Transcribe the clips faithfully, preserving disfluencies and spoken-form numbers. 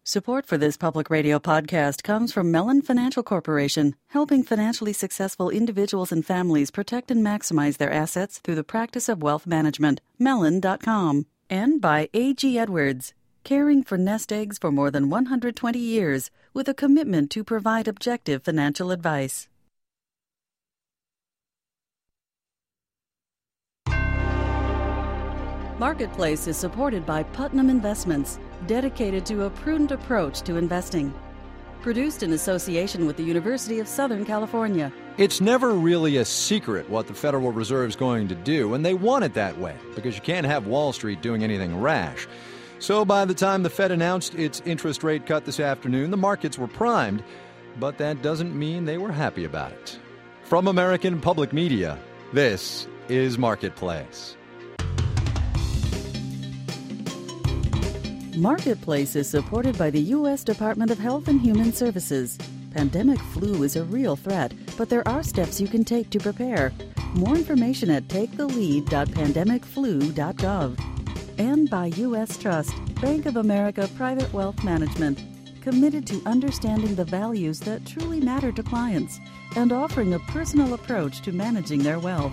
Support for this public radio podcast comes from Mellon Financial Corporation, helping financially successful individuals and families protect and maximize their assets through the practice of wealth management. Mellon dot com. And by A G Edwards, caring for nest eggs for more than one hundred twenty years with a commitment to provide objective financial advice. Marketplace is supported by Putnam Investments, dedicated to a prudent approach to investing. Produced in association with the University of Southern California. It's never really a secret what the Federal Reserve is going to do, and they want it that way, because you can't have Wall Street doing anything rash. So by the time the Fed announced its interest rate cut this afternoon, the markets were primed, but that doesn't mean they were happy about it. From American Public Media, this is Marketplace. Marketplace is supported by the U S Department of Health and Human Services. Pandemic flu is a real threat, but there are steps you can take to prepare. More information at take the lead dot pandemic flu dot gov. And by U S Trust, Bank of America Private Wealth Management, committed to understanding the values that truly matter to clients and offering a personal approach to managing their wealth.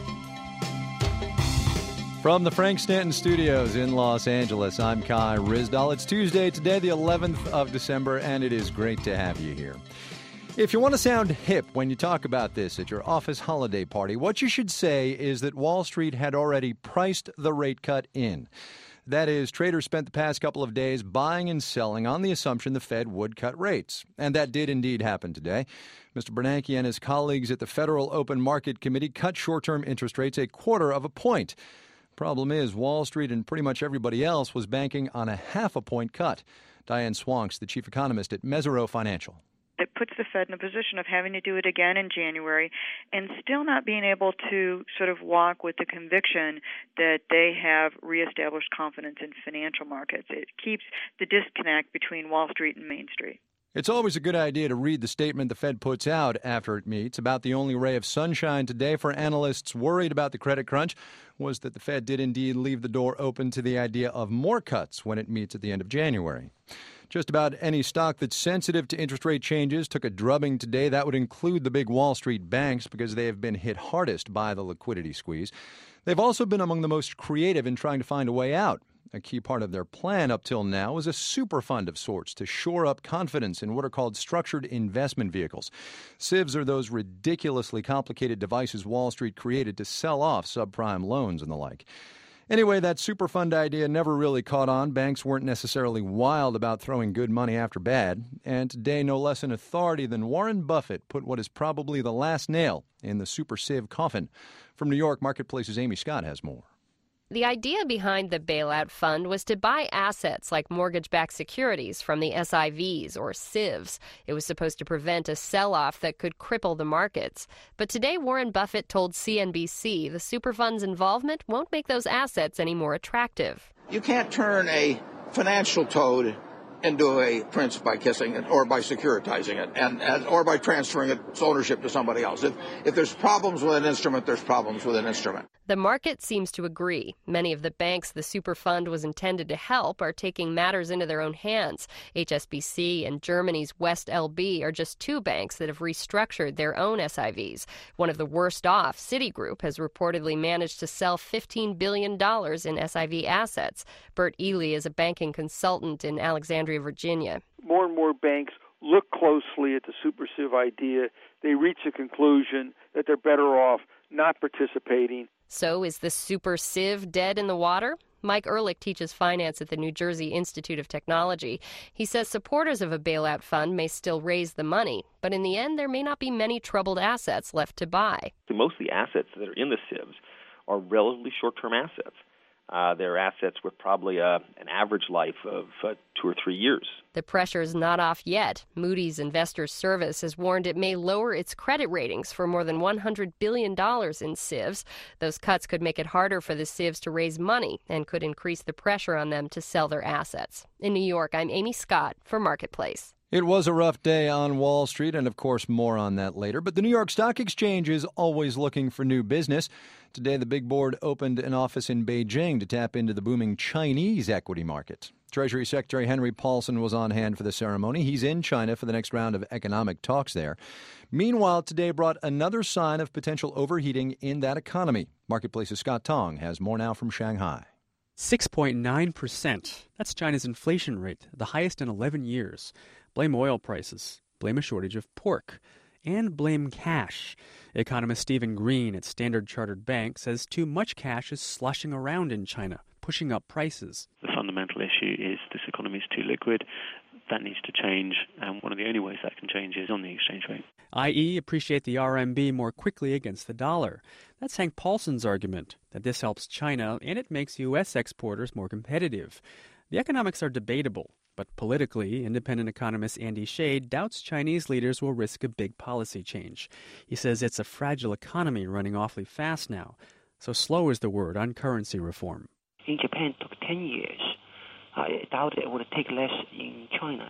From the Frank Stanton Studios in Los Angeles, I'm Kai Ryssdal. It's Tuesday, today the eleventh of December, and it is great to have you here. If you want to sound hip when you talk about this at your office holiday party, what you should say is that Wall Street had already priced the rate cut in. That is, traders spent the past couple of days buying and selling on the assumption the Fed would cut rates. And that did indeed happen today. Mister Bernanke and his colleagues at the Federal Open Market Committee cut short-term interest rates a quarter of a point. Problem is, Wall Street and pretty much everybody else was banking on a half a point cut. Diane Swonks, the chief economist at Mesirow Financial. It puts the Fed in a position of having to do it again in January and still not being able to sort of walk with the conviction that they have reestablished confidence in financial markets. It keeps the disconnect between Wall Street and Main Street. It's always a good idea to read the statement the Fed puts out after it meets. About the only ray of sunshine today for analysts worried about the credit crunch was that the Fed did indeed leave the door open to the idea of more cuts when it meets at the end of January. Just about any stock that's sensitive to interest rate changes took a drubbing today. That would include the big Wall Street banks because they have been hit hardest by the liquidity squeeze. They've also been among the most creative in trying to find a way out. A key part of their plan up till now was a super fund of sorts to shore up confidence in what are called structured investment vehicles. S I Vs are those ridiculously complicated devices Wall Street created to sell off subprime loans and the like. Anyway, that super fund idea never really caught on. Banks weren't necessarily wild about throwing good money after bad. And today, no less an authority than Warren Buffett put what is probably the last nail in the super civ coffin. From New York, Marketplace's Amy Scott has more. The idea behind the bailout fund was to buy assets like mortgage-backed securities from the S I Vs or S I Vs. It was supposed to prevent a sell-off that could cripple the markets. But today, Warren Buffett told C N B C the Superfund's involvement won't make those assets any more attractive. You can't turn a financial toad into a prince by kissing it or by securitizing it and, and or by transferring its ownership to somebody else. If, if there's problems with an instrument, there's problems with an instrument. The market seems to agree. Many of the banks the Superfund was intended to help are taking matters into their own hands. H S B C and Germany's West L B are just two banks that have restructured their own S I Vs. One of the worst off, Citigroup, has reportedly managed to sell fifteen billion dollars in S I V assets. Bert Ely is a banking consultant in Alexandria, Virginia. More and more banks look closely at the super civ idea. They reach a conclusion that they're better off not participating. So is the super civ dead in the water? Mike Ehrlich teaches finance at the New Jersey Institute of Technology. He says supporters of a bailout fund may still raise the money, but in the end there may not be many troubled assets left to buy. Most of the assets that are in the civs are relatively short-term assets. Uh, they're assets with probably a, an average life of uh, two or three years. The pressure is not off yet. Moody's Investors Service has warned it may lower its credit ratings for more than one hundred billion dollars in civs. Those cuts could make it harder for the civs to raise money and could increase the pressure on them to sell their assets. In New York, I'm Amy Scott for Marketplace. It was a rough day on Wall Street, and of course more on that later. But the New York Stock Exchange is always looking for new business. Today, the big board opened an office in Beijing to tap into the booming Chinese equity market. Treasury Secretary Henry Paulson was on hand for the ceremony. He's in China for the next round of economic talks there. Meanwhile, today brought another sign of potential overheating in that economy. Marketplace's Scott Tong has more now from Shanghai. six point nine percent. That's China's inflation rate, the highest in eleven years. Blame oil prices, blame a shortage of pork, and blame cash. Economist Stephen Green at Standard Chartered Bank says too much cash is sloshing around in China, pushing up prices. The fundamental issue is this economy is too liquid. That needs to change, and one of the only ways that can change is on the exchange rate. that is, appreciate the R M B more quickly against the dollar. That's Hank Paulson's argument, that this helps China and it makes U S exporters more competitive. The economics are debatable, but politically, independent economist Andy Shade doubts Chinese leaders will risk a big policy change. He says it's a fragile economy running awfully fast now, so slow is the word on currency reform. In Japan, it took ten years. I doubt it would take less in China.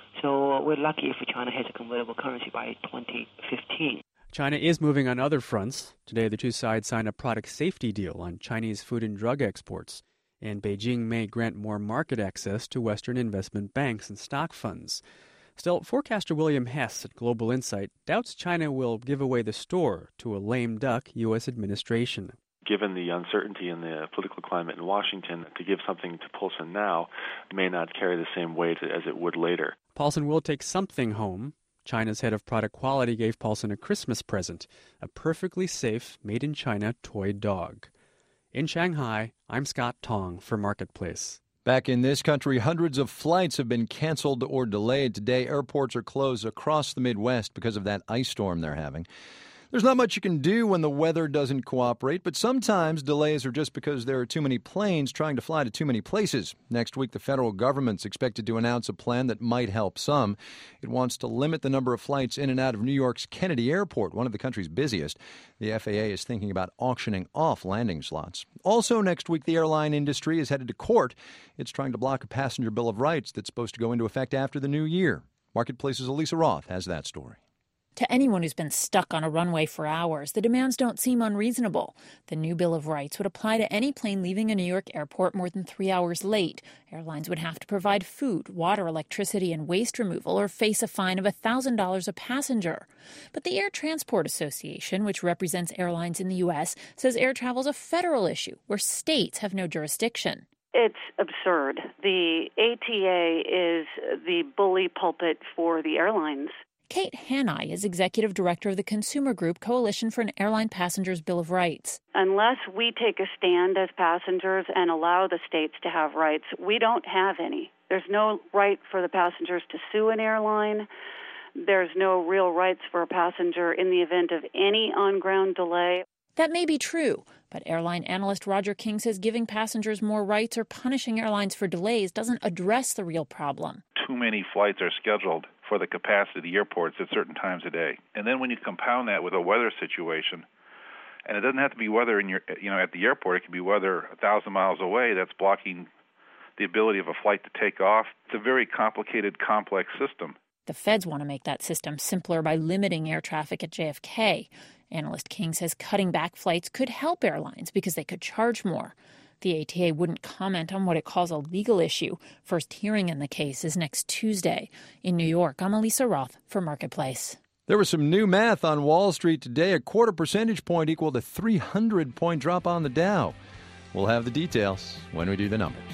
So we're lucky if China has a convertible currency by twenty fifteen. China is moving on other fronts. Today, the two sides signed a product safety deal on Chinese food and drug exports. And Beijing may grant more market access to Western investment banks and stock funds. Still, forecaster William Hess at Global Insight doubts China will give away the store to a lame duck U S administration. Given the uncertainty in the political climate in Washington, to give something to Paulson now may not carry the same weight as it would later. Paulson will take something home. China's head of product quality gave Paulson a Christmas present, a perfectly safe, made-in-China toy dog. In Shanghai, I'm Scott Tong for Marketplace. Back in this country, hundreds of flights have been canceled or delayed. Today, airports are closed across the Midwest because of that ice storm they're having. There's not much you can do when the weather doesn't cooperate, but sometimes delays are just because there are too many planes trying to fly to too many places. Next week, the federal government's expected to announce a plan that might help some. It wants to limit the number of flights in and out of New York's Kennedy Airport, one of the country's busiest. The F A A is thinking about auctioning off landing slots. Also next week, the airline industry is headed to court. It's trying to block a passenger bill of rights that's supposed to go into effect after the new year. Marketplace's Elisa Roth has that story. To anyone who's been stuck on a runway for hours, the demands don't seem unreasonable. The new Bill of Rights would apply to any plane leaving a New York airport more than three hours late. Airlines would have to provide food, water, electricity, and waste removal or face a fine of one thousand dollars a passenger. But the Air Transport Association, which represents airlines in the U S, says air travel is a federal issue where states have no jurisdiction. It's absurd. The A T A is the bully pulpit for the airlines. Kate Hanai is executive director of the consumer group Coalition for an Airline Passengers Bill of Rights. Unless we take a stand as passengers and allow the states to have rights, we don't have any. There's no right for the passengers to sue an airline. There's no real rights for a passenger in the event of any on-ground delay. That may be true, but airline analyst Roger King says giving passengers more rights or punishing airlines for delays doesn't address the real problem. Too many flights are scheduled for the capacity of the airports at certain times a day. And then when you compound that with a weather situation, and it doesn't have to be weather in your, you know, at the airport, it can be weather a thousand miles away that's blocking the ability of a flight to take off. It's a very complicated, complex system. The feds want to make that system simpler by limiting air traffic at J F K. Analyst King says cutting back flights could help airlines because they could charge more. The A T A wouldn't comment on what it calls a legal issue. First hearing in the case is next Tuesday. In New York, I'm Elisa Roth for Marketplace. There was some new math on Wall Street today. A quarter percentage point equal to three hundred point drop on the Dow. We'll have the details when we do the numbers.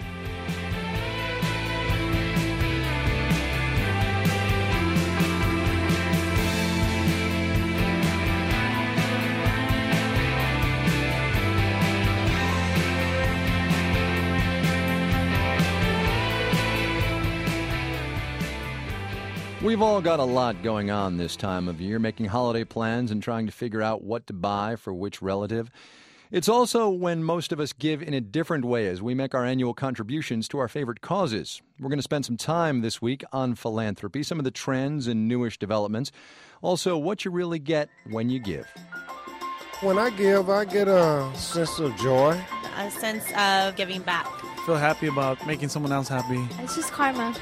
We've all got a lot going on this time of year, making holiday plans and trying to figure out what to buy for which relative. It's also when most of us give in a different way as we make our annual contributions to our favorite causes. We're going to spend some time this week on philanthropy, some of the trends and newish developments. Also, what you really get when you give. When I give, I get a sense of joy. A sense of giving back. Feel happy about making someone else happy. It's just karma.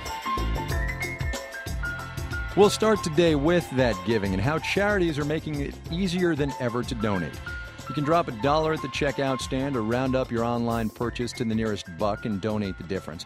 We'll start today with that giving and how charities are making it easier than ever to donate. You can drop a dollar at the checkout stand or round up your online purchase to the nearest buck and donate the difference.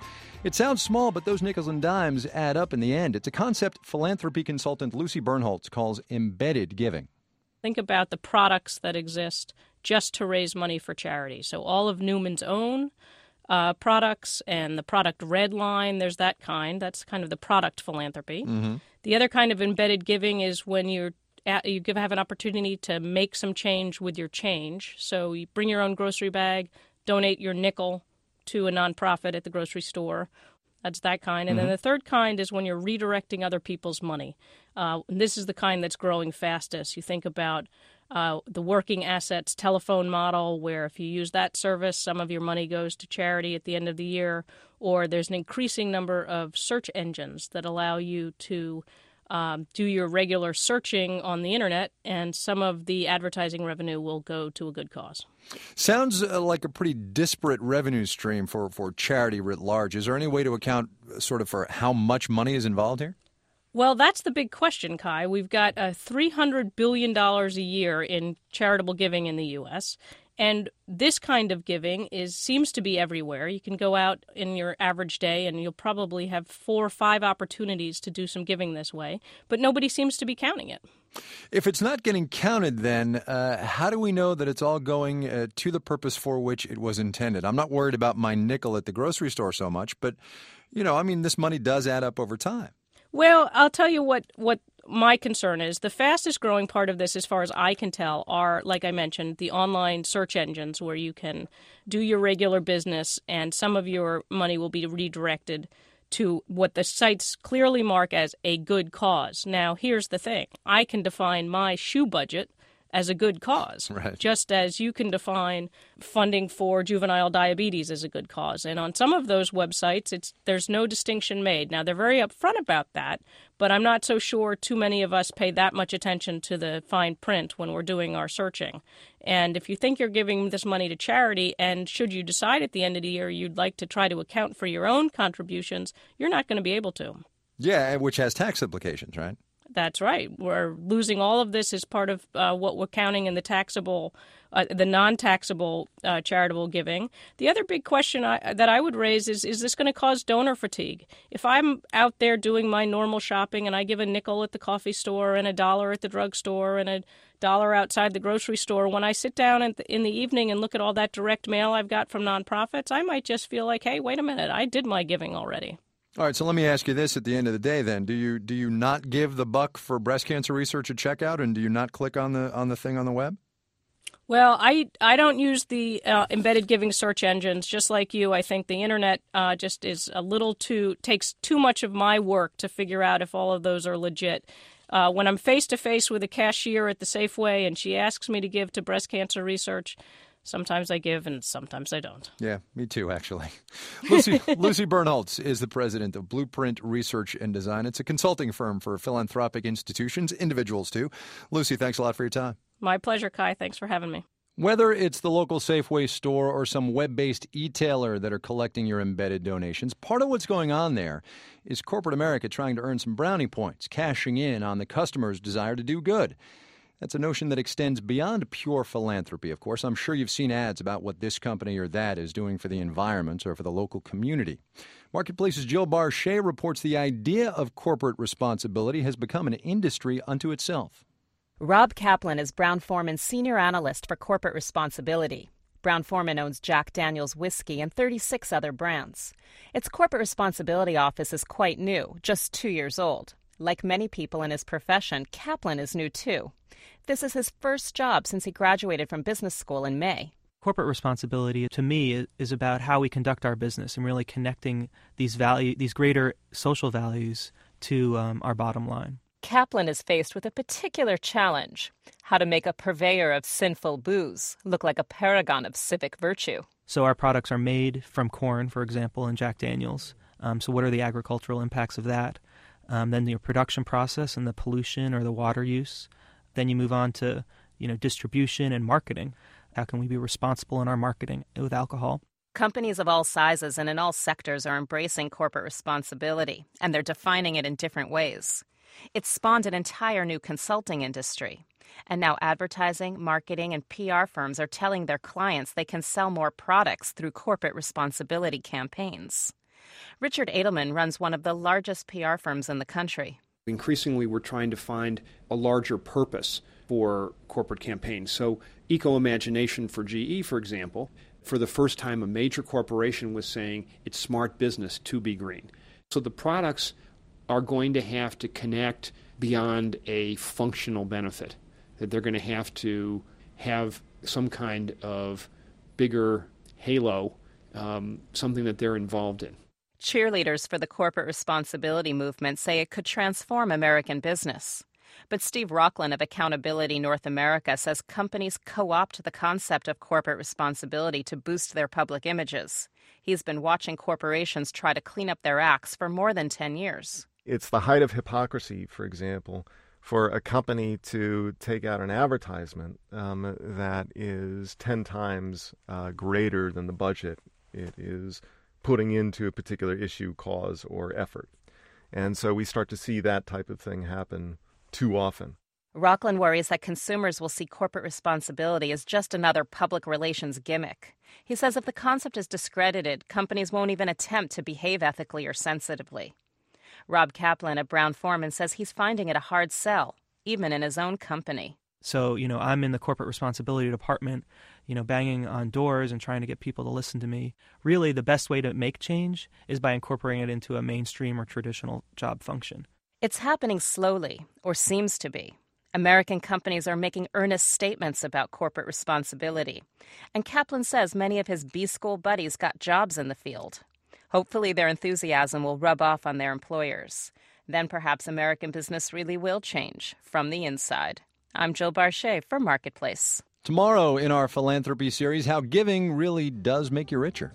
It sounds small, but those nickels and dimes add up in the end. It's a concept philanthropy consultant Lucy Bernholtz calls embedded giving. Think about the products that exist just to raise money for charity. So all of Newman's own uh, products and the product red line, there's that kind. That's kind of the product philanthropy. Mm-hmm. The other kind of embedded giving is when you're at, you give, have an opportunity to make some change with your change. So you bring your own grocery bag, donate your nickel to a nonprofit at the grocery store. That's that kind. And mm-hmm. then the third kind is when you're redirecting other people's money. Uh, this is the kind that's growing fastest. You think about uh, the working assets telephone model, where if you use that service, some of your money goes to charity at the end of the year. Or there's an increasing number of search engines that allow you to um, do your regular searching on the internet, and some of the advertising revenue will go to a good cause. Sounds uh, like a pretty disparate revenue stream for, for charity writ large. Is there any way to account uh, sort of for how much money is involved here? Well, that's the big question, Kai. We've got uh, three hundred billion dollars a year in charitable giving in the U S, and this kind of giving is seems to be everywhere. You can go out in your average day and you'll probably have four or five opportunities to do some giving this way, but nobody seems to be counting it. If it's not getting counted, then uh, how do we know that it's all going uh, to the purpose for which it was intended? I'm not worried about my nickel at the grocery store so much, but, you know, I mean, this money does add up over time. Well, I'll tell you what, what my concern is. The fastest growing part of this, as far as I can tell, are, like I mentioned, the online search engines where you can do your regular business and some of your money will be redirected to what the sites clearly mark as a good cause. Now, here's the thing. I can define my shoe budget as a good cause, right, just as you can define funding for juvenile diabetes as a good cause. And on some of those websites, it's there's no distinction made. Now, they're very upfront about that, but I'm not so sure too many of us pay that much attention to the fine print when we're doing our searching. And if you think you're giving this money to charity, and should you decide at the end of the year you'd like to try to account for your own contributions, you're not going to be able to. Yeah, which has tax implications, right? That's right. We're losing all of this as part of uh, what we're counting in the taxable, uh, the non-taxable uh, charitable giving. The other big question I, that I would raise is, is this going to cause donor fatigue? If I'm out there doing my normal shopping and I give a nickel at the coffee store and a dollar at the drugstore and a dollar outside the grocery store, when I sit down in the, in the evening and look at all that direct mail I've got from nonprofits, I might just feel like, hey, wait a minute, I did my giving already. All right, so let me ask you this at the end of the day then. Do you do you not give the buck for breast cancer research at checkout, and do you not click on the on the thing on the web? Well, I, I don't use the uh, embedded giving search engines. Just like you, I think the internet uh, just is a little too, takes too much of my work to figure out if all of those are legit. Uh, when I'm face-to-face with a cashier at the Safeway and she asks me to give to breast cancer research, sometimes I give and sometimes I don't. Yeah, me too, actually. Lucy, Lucy Bernholtz is the president of Blueprint Research and Design. It's a consulting firm for philanthropic institutions, individuals too. Lucy, thanks a lot for your time. My pleasure, Kai. Thanks for having me. Whether it's the local Safeway store or some web-based e-tailer that are collecting your embedded donations, part of what's going on there is corporate America trying to earn some brownie points, cashing in on the customer's desire to do good. That's a notion that extends beyond pure philanthropy, of course. I'm sure you've seen ads about what this company or that is doing for the environment or for the local community. Marketplace's Jill Barchet reports the idea of corporate responsibility has become an industry unto itself. Rob Kaplan is Brown-Forman's senior analyst for corporate responsibility. Brown-Forman owns Jack Daniel's whiskey and thirty-six other brands. Its corporate responsibility office is quite new, just two years old. Like many people in his profession, Kaplan is new too. This is his first job since he graduated from business school in May. Corporate responsibility, to me, is about how we conduct our business and really connecting these value, these greater social values to um, our bottom line. Kaplan is faced with a particular challenge: how to make a purveyor of sinful booze look like a paragon of civic virtue. So our products are made from corn, for example, in Jack Daniel's. Um, so what are the agricultural impacts of that? Um, then your production process and the pollution or the water use. Then you move on to, you know, distribution and marketing. How can we be responsible in our marketing with alcohol? Companies of all sizes and in all sectors are embracing corporate responsibility, and they're defining it in different ways. It's spawned an entire new consulting industry. And now advertising, marketing, and P R firms are telling their clients they can sell more products through corporate responsibility campaigns. Richard Edelman runs one of the largest P R firms in the country. Increasingly, we're trying to find a larger purpose for corporate campaigns. So Eco-Imagination for G E, for example, for the first time a major corporation was saying it's smart business to be green. So the products are going to have to connect beyond a functional benefit, that they're going to have to have some kind of bigger halo, um, something that they're involved in. Cheerleaders for the corporate responsibility movement say it could transform American business. But Steve Rocklin of Accountability North America says companies co-opt the concept of corporate responsibility to boost their public images. He's been watching corporations try to clean up their acts for more than ten years. It's the height of hypocrisy, for example, for a company to take out an advertisement um, that is ten times uh, greater than the budget it is putting into a particular issue, cause, or effort. And so we start to see that type of thing happen too often. Rocklin worries that consumers will see corporate responsibility as just another public relations gimmick. He says if the concept is discredited, companies won't even attempt to behave ethically or sensitively. Rob Kaplan of Brown-Forman says he's finding it a hard sell, even in his own company. So, you know, I'm in the corporate responsibility department, you know, banging on doors and trying to get people to listen to me. Really, the best way to make change is by incorporating it into a mainstream or traditional job function. It's happening slowly, or seems to be. American companies are making earnest statements about corporate responsibility. And Kaplan says many of his B-school buddies got jobs in the field. Hopefully their enthusiasm will rub off on their employers. Then perhaps American business really will change from the inside. I'm Jill Barchet for Marketplace. Tomorrow in our philanthropy series, how giving really does make you richer.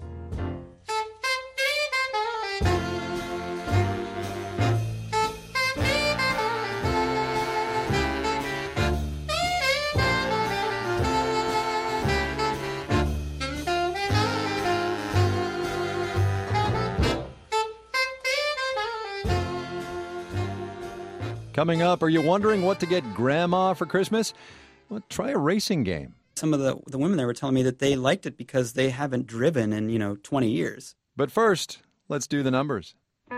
Coming up, are you wondering what to get Grandma for Christmas? Well, try a racing game. Some of the, the women there were telling me that they liked it because they haven't driven in, you know, twenty years. But first, let's do the numbers.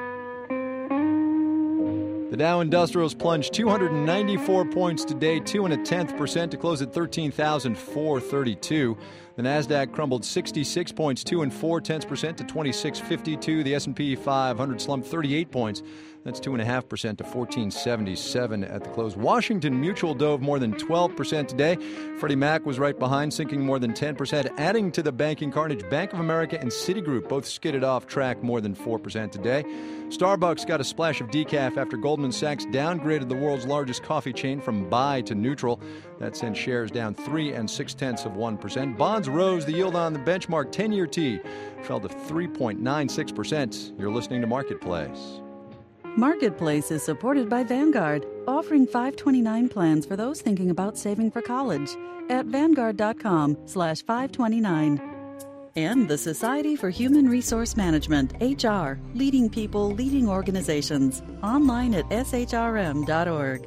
The Dow Industrials plunged two hundred ninety-four points today, two and a tenth percent to close at thirteen thousand four hundred thirty-two. The Nasdaq crumbled sixty-six points, two and four tenths percent to twenty-six fifty-two. The S and P five hundred slumped thirty-eight points. That's two and a half percent to fourteen seventy-seven at the close. Washington Mutual dove more than twelve percent today. Freddie Mac was right behind, sinking more than ten percent, adding to the banking carnage. Bank of America and Citigroup both skidded off track more than four percent today. Starbucks got a splash of decaf after Goldman Sachs downgraded the world's largest coffee chain from buy to neutral. That sent shares down three and six tenths of one percent. Bonds rose. The yield on the benchmark ten-year T fell to three point nine six percent. You're listening to Marketplace. Marketplace is supported by Vanguard, offering five twenty-nine plans for those thinking about saving for college at vanguard.com slash 529. And the Society for Human Resource Management, H R, leading people, leading organizations, online at s h r m dot org.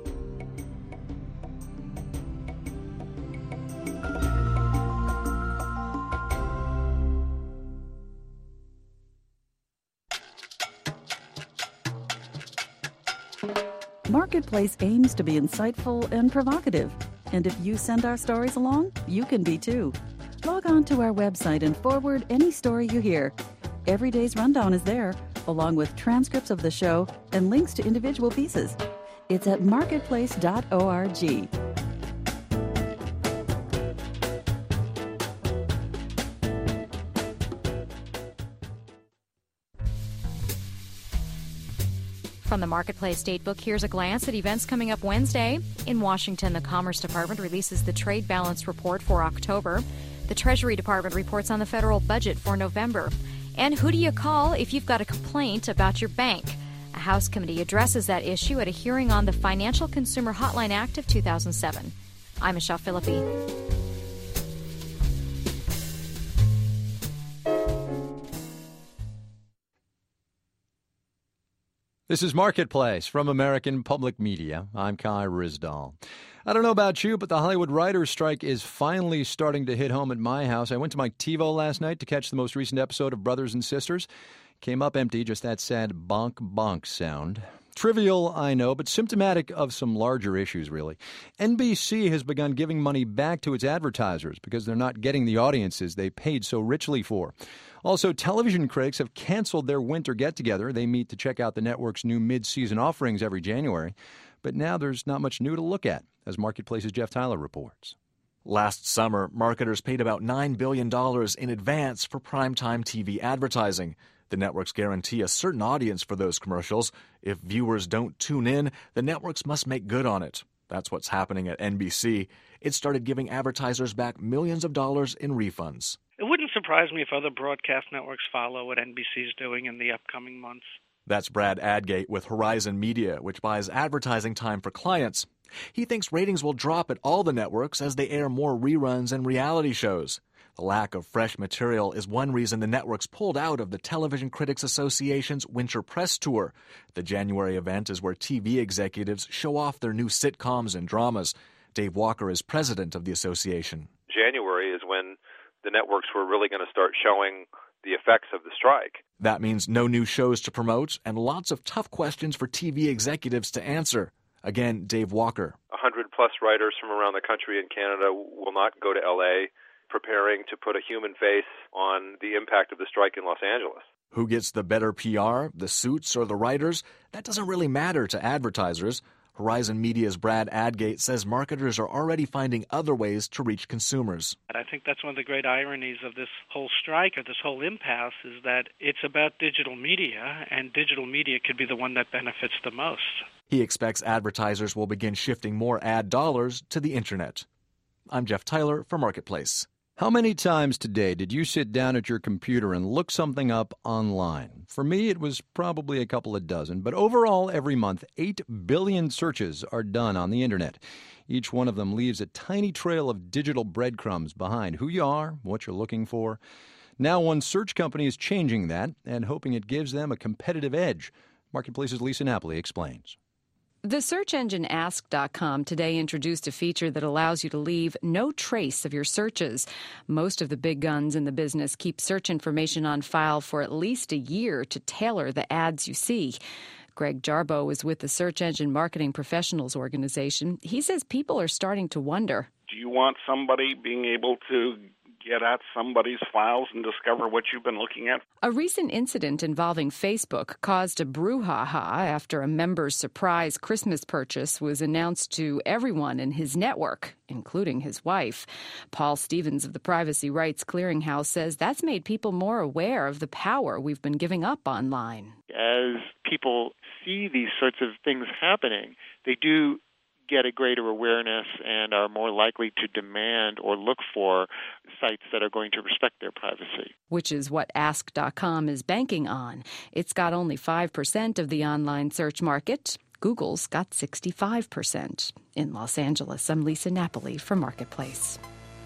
Marketplace aims to be insightful and provocative. And if you send our stories along, you can be too. Log on to our website and forward any story you hear. Every day's rundown is there, along with transcripts of the show and links to individual pieces. It's at marketplace dot org. From the Marketplace Datebook, here's a glance at events coming up Wednesday. In Washington, the Commerce Department releases the Trade Balance Report for October. The Treasury Department reports on the federal budget for November. And who do you call if you've got a complaint about your bank? A House committee addresses that issue at a hearing on the Financial Consumer Hotline Act of two thousand seven. I'm Michelle Philippi. This is Marketplace from American Public Media. I'm Kai Ryssdal. I don't know about you, but the Hollywood writers' strike is finally starting to hit home at my house. I went to my TiVo last night to catch the most recent episode of Brothers and Sisters. Came up empty, just that sad bonk bonk sound. Trivial, I know, but symptomatic of some larger issues, really. N B C has begun giving money back to its advertisers because they're not getting the audiences they paid so richly for. Also, television critics have canceled their winter get-together. They meet to check out the network's new mid-season offerings every January. But now there's not much new to look at, as Marketplace's Jeff Tyler reports. Last summer, marketers paid about nine billion dollars in advance for primetime T V advertising. The networks guarantee a certain audience for those commercials. If viewers don't tune in, the networks must make good on it. That's what's happening at N B C. It started giving advertisers back millions of dollars in refunds. It wouldn't surprise me if other broadcast networks follow what N B C is doing in the upcoming months. That's Brad Adgate with Horizon Media, which buys advertising time for clients. He thinks ratings will drop at all the networks as they air more reruns and reality shows. The lack of fresh material is one reason the networks pulled out of the Television Critics Association's Winter Press Tour. The January event is where T V executives show off their new sitcoms and dramas. Dave Walker is president of the association. January is when the networks were really going to start showing the effects of the strike. That means no new shows to promote and lots of tough questions for T V executives to answer. Again, Dave Walker. A hundred plus writers from around the country and Canada will not go to L A preparing to put a human face on the impact of the strike in Los Angeles. Who gets the better P R, the suits, or the writers? That doesn't really matter to advertisers. Horizon Media's Brad Adgate says marketers are already finding other ways to reach consumers. I think that's one of the great ironies of this whole strike or this whole impasse is that it's about digital media, and digital media could be the one that benefits the most. He expects advertisers will begin shifting more ad dollars to the Internet. I'm Jeff Tyler for Marketplace. How many times today did you sit down at your computer and look something up online? For me, it was probably a couple of dozen, but overall, every month, eight billion searches are done on the Internet. Each one of them leaves a tiny trail of digital breadcrumbs behind who you are, what you're looking for. Now, one search company is changing that and hoping it gives them a competitive edge. Marketplace's Lisa Napoli explains. The search engine ask dot com today introduced a feature that allows you to leave no trace of your searches. Most of the big guns in the business keep search information on file for at least a year to tailor the ads you see. Greg Jarbo is with the Search Engine Marketing Professionals Organization. He says people are starting to wonder. Do you want somebody being able to get at somebody's files and discover what you've been looking at? A recent incident involving Facebook caused a brouhaha after a member's surprise Christmas purchase was announced to everyone in his network, including his wife. Paul Stevens of the Privacy Rights Clearinghouse says that's made people more aware of the power we've been giving up online. As people see these sorts of things happening, they do get a greater awareness and are more likely to demand or look for sites that are going to respect their privacy. Which is what ask dot com is banking on. It's got only five percent of the online search market. Google's got sixty-five percent. In Los Angeles, I'm Lisa Napoli for Marketplace.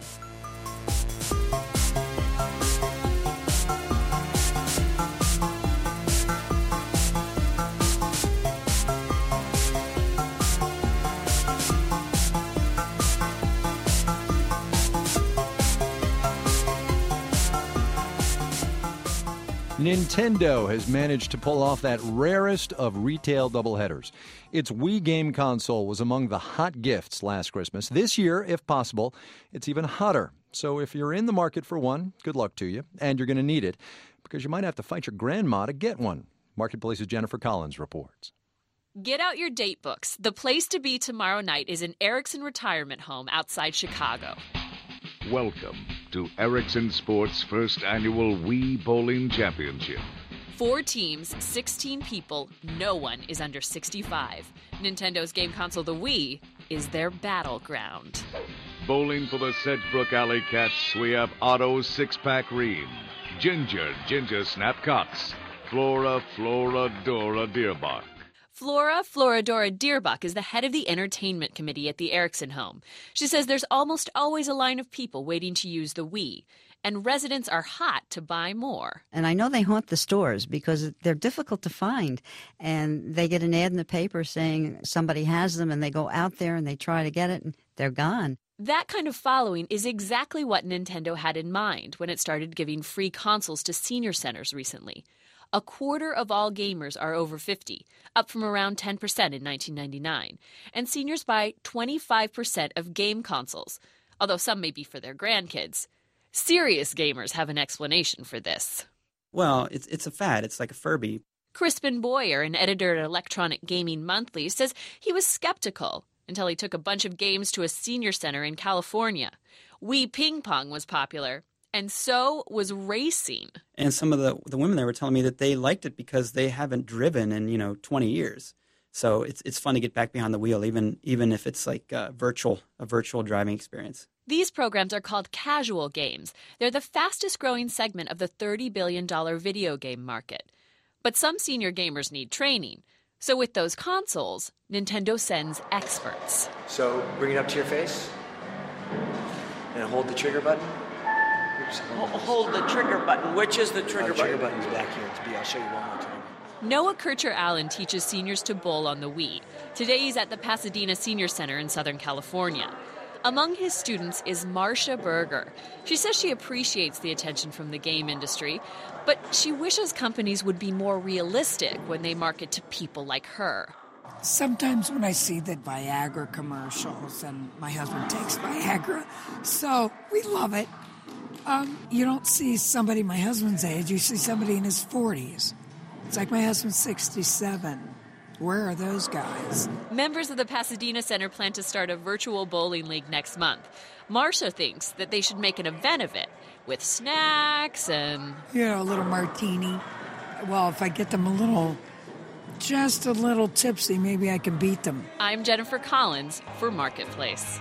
Nintendo has managed to pull off that rarest of retail doubleheaders. Its Wii game console was among the hot gifts last Christmas. This year, if possible, it's even hotter. So if you're in the market for one, good luck to you. And you're going to need it because you might have to fight your grandma to get one. Marketplace's Jennifer Collins reports. Get out your date books. The place to be tomorrow night is an Erickson retirement home outside Chicago. Welcome to Erickson Sports' first annual Wii Bowling Championship. Four teams, sixteen people, no one is under sixty-five. Nintendo's game console, the Wii, is their battleground. Bowling for the Sedgebrook Alley Cats, we have Otto Six-Pack Ream, Ginger, Ginger Snap Cox, Flora, Flora, Dora Deerbach. Flora Floradora Deerbach is the head of the entertainment committee at the Erickson home. She says there's almost always a line of people waiting to use the Wii, and residents are hot to buy more. And I know they haunt the stores because they're difficult to find, and they get an ad in the paper saying somebody has them, and they go out there and they try to get it, and they're gone. That kind of following is exactly what Nintendo had in mind when it started giving free consoles to senior centers recently. A quarter of all gamers are over fifty, up from around ten percent in nineteen ninety-nine. And seniors buy twenty-five percent of game consoles, although some may be for their grandkids. Serious gamers have an explanation for this. Well, it's it's a fad. It's like a Furby. Crispin Boyer, an editor at Electronic Gaming Monthly, says he was skeptical until he took a bunch of games to a senior center in California. Wii Ping Pong was popular, and so was racing. And some of the the women there were telling me that they liked it because they haven't driven in, you know, twenty years. So it's it's fun to get back behind the wheel, even even if it's like a virtual a virtual driving experience. These programs are called casual games. They're the fastest growing segment of the thirty billion dollars video game market. But some senior gamers need training. So with those consoles, Nintendo sends experts. So bring it up to your face and hold the trigger button. Oops, hold the trigger button. Which is the trigger uh, button? Trigger button's back here. It's B. I'll show you one more time. Noah Kircher-Allen teaches seniors to bowl on the Wii. Today he's at the Pasadena Senior Center in Southern California. Among his students is Marcia Berger. She says she appreciates the attention from the game industry, but she wishes companies would be more realistic when they market to people like her. Sometimes when I see the Viagra commercials, and my husband takes Viagra, so we love it. Um, you don't see somebody my husband's age, you see somebody in his forties. It's like my husband's sixty-seven. Where are those guys? Members of the Pasadena Center plan to start a virtual bowling league next month. Marcia thinks that they should make an event of it with snacks and... You know, a little martini. Well, if I get them a little, just a little tipsy, maybe I can beat them. I'm Jennifer Collins for Marketplace.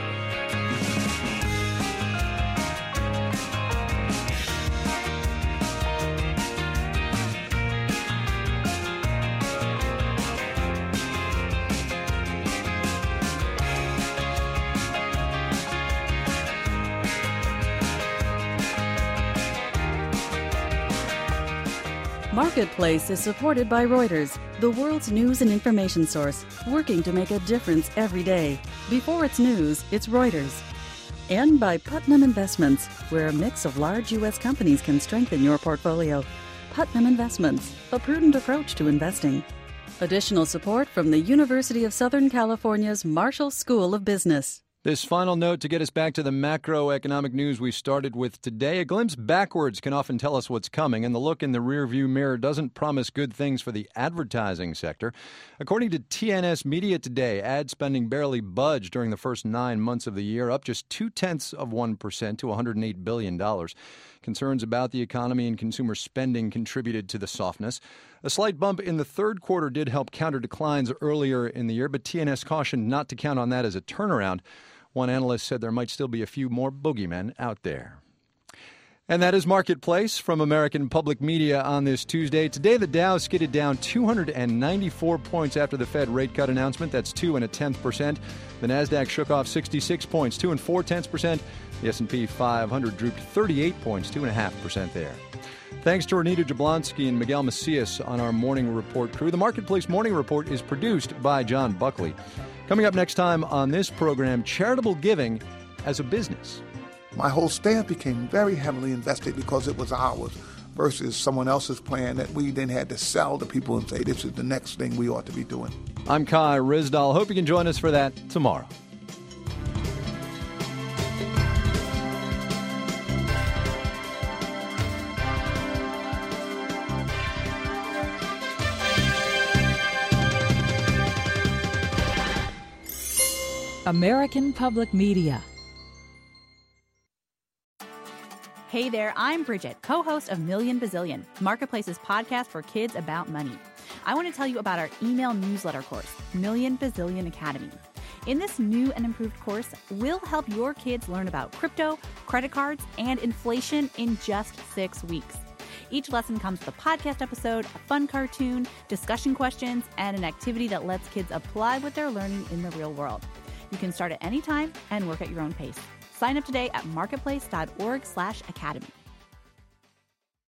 Marketplace is supported by Reuters, the world's news and information source, working to make a difference every day. Before it's news, it's Reuters. And by Putnam Investments, where a mix of large U S companies can strengthen your portfolio. Putnam Investments, a prudent approach to investing. Additional support from the University of Southern California's Marshall School of Business. This final note to get us back to the macroeconomic news we started with today. A glimpse backwards can often tell us what's coming, and the look in the rearview mirror doesn't promise good things for the advertising sector. According to T N S Media today, ad spending barely budged during the first nine months of the year, up just two-tenths of one percent to one hundred eight billion dollars. Concerns about the economy and consumer spending contributed to the softness. A slight bump in the third quarter did help counter declines earlier in the year, but T N S cautioned not to count on that as a turnaround. One analyst said there might still be a few more boogeymen out there. And that is Marketplace from American Public Media on this Tuesday. Today, the Dow skidded down two hundred ninety-four points after the Fed rate cut announcement. That's two and a tenth percent. The Nasdaq shook off sixty-six points, two and four tenths percent. The S and P five hundred drooped thirty-eight points, two and a half percent there. Thanks to Renita Jablonski and Miguel Macias on our Morning Report crew. The Marketplace Morning Report is produced by John Buckley. Coming up next time on this program, charitable giving as a business. My whole staff became very heavily invested because it was ours versus someone else's plan that we then had to sell to people and say, this is the next thing we ought to be doing. I'm Kai Rizdal. Hope you can join us for that tomorrow. American Public Media. Hey there, I'm Bridget, co-host of Million Bazillion, Marketplace's podcast for kids about money. I want to tell you about our email newsletter course, Million Bazillion Academy. In this new and improved course, we'll help your kids learn about crypto, credit cards, and inflation in just six weeks. Each lesson comes with a podcast episode, a fun cartoon, discussion questions, and an activity that lets kids apply what they're learning in the real world. You can start at any time and work at your own pace. Sign up today at marketplace.org slash academy.